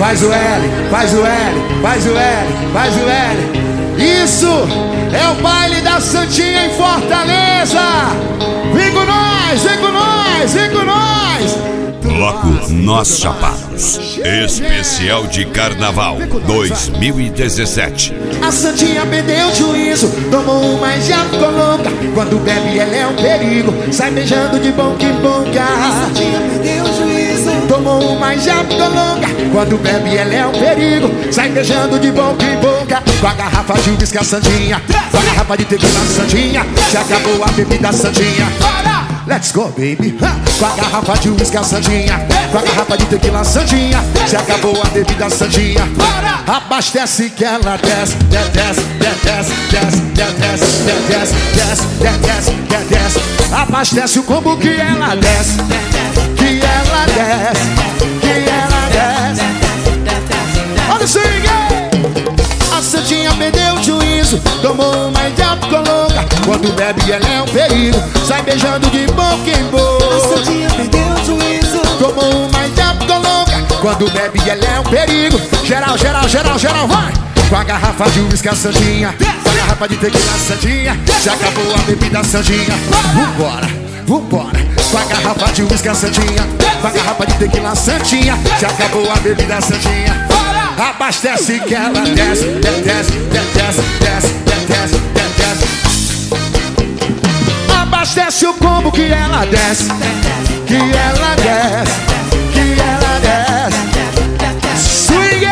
faz o L, faz o L, faz o L, faz o L. Isso é o baile da Santinha em Fortaleza. Vem com nós, vem com nós, vem com nós. Bloco Nós Chapados, especial de Carnaval 2017. A Santinha perdeu o juízo, tomou uma e já ficou louca. Quando bebe ela é um perigo, sai beijando de boca em boca. A Santinha perdeu o juízo, tomou uma e já ficou louca. Quando bebe ela é um perigo, sai beijando de boca em boca. Com a garrafa de uísque a Santinha, com a garrafa de tequila a Santinha, já acabou a bebida Santinha. Let's go, baby. Com a garrafa de uísque a Santinha, com a garrafa de tequila Santinha, já acabou a bebida Santinha. Abastece que ela desce, desce, desce, desce, desce, desce, desce, desce, desce. Abastece o combo que ela desce, que ela desce, que ela desce. Olha o swing! A Santinha perdeu o juízo, tomou uma e já ficou louca. Quando bebe ela é um perigo, sai beijando de boca em boca. a Santinha perdeu o juízo, tomou uma e já ficou louca. Quando bebe ela é um perigo. Geral, geral, geral, geral, vai! Com a garrafa de uísque a Santinha, com a garrafa de tequila a Santinha, já acabou a bebida Santinha. Vambora, vambora. Com a garrafa de uísque a Santinha, com a garrafa de tequila a Santinha, já acabou a bebida Santinha. Abastece que ela desce, desce, desce, desce, desce, desce. Abastece o combo que ela desce, que ela desce, que ela desce. Swing,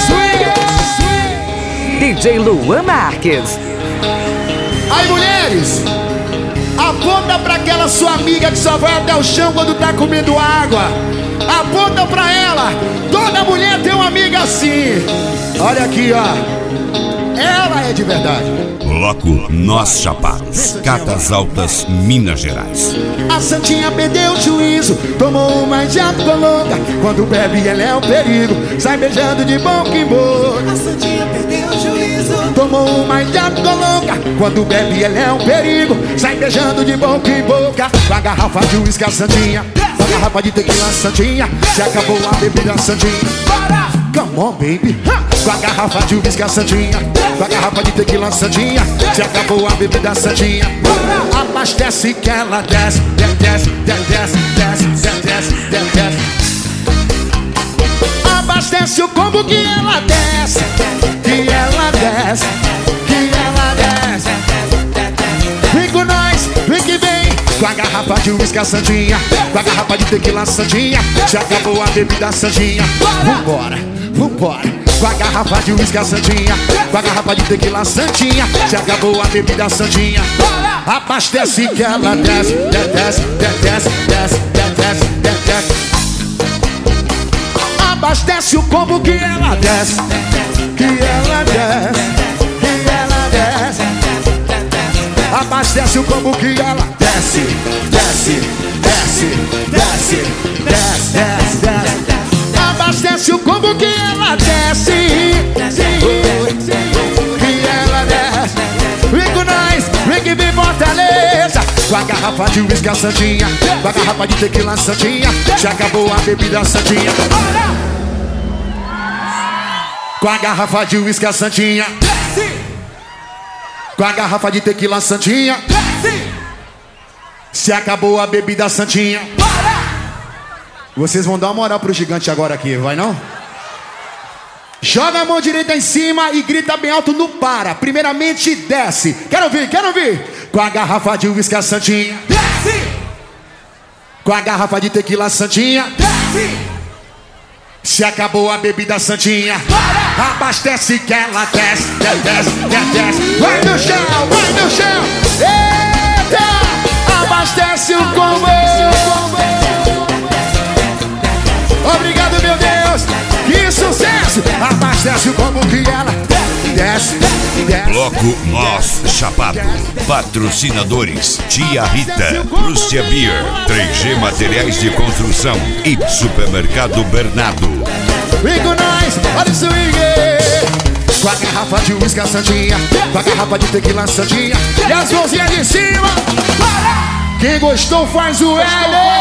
swing, DJ Luan Marques. aí, mulheres, aponta pra aquela sua amiga que só vai até o chão quando tá comendo água. Aponta pra ela. Toda mulher tem uma amiga assim. Olha aqui, ó. Ela é de verdade. Bloco Nós Chapados, Catas Altas, Minas Gerais. A Santinha perdeu o juízo, tomou uma e já ficou louca. Quando bebe ela é um perigo, sai beijando de boca em boca. a Santinha perdeu o juízo, tomou uma e já ficou louca. Quando bebe ela é um perigo, sai beijando de boca em boca. Com a garrafa de uísque a Santinha, com a garrafa de tequila a Santinha, já acabou a bebida Santinha. Come on, baby. Com a garrafa de uísque a Santinha, com a garrafa de tequila a Santinha, já acabou a bebida Santinha. Abastece que ela desce, desce, desce, desce, desce, desce, desce. Abastece o combo que ela desce, que ela desce, que ela desce. Vem com nós, vem que vem. Com a garrafa de uísque a Santinha, com a garrafa de tequila a Santinha, já acabou a bebida Santinha. Vambora, vambora. Com a garrafa de uísque a Santinha, com a garrafa de tequila a Santinha, já acabou a bebida Santinha. Abastece que ela desce, desce, desce, desce, desce, desce. Abastece o combo que ela desce, que ela desce, que ela desce. Abastece o combo que ela desce, desce, desce, desce, desce, desce, desce. Abastece o combo que ela desce, que ela desce. Vem com nós, vem que vem Fortaleza. Com a garrafa de uísque a Santinha, com a garrafa de tequila a Santinha, já acabou a bebida Santinha. Com a garrafa de uísque a Santinha, com a garrafa de tequila Santinha, se acabou a bebida Santinha. Vocês vão dar uma moral pro gigante agora aqui, vai não? Joga a mão direita em cima e grita bem alto no para. Primeiramente desce. Quero ouvir, quero ouvir. Com a garrafa de uísque a Santinha, desce. Com a garrafa de tequila Santinha, desce. Se acabou a bebida Santinha, abastece que ela desce, desce, desce. Vai no chão, vai no chão. Eita! Abastece o combo. Obrigado, meu Deus. Que sucesso. Abastece o combo que ela desce, desce. Bloco Nós Chapado. Patrocinadores: Tia Rita, Prússia Beer, 3G Materiais de Construção e Supermercado Bernardo. Vem com nós, olha o swing. Com a garrafa de uísque a Santinha, com a garrafa de tequila Santinha, e as mãozinhas de cima. Quem gostou faz o L.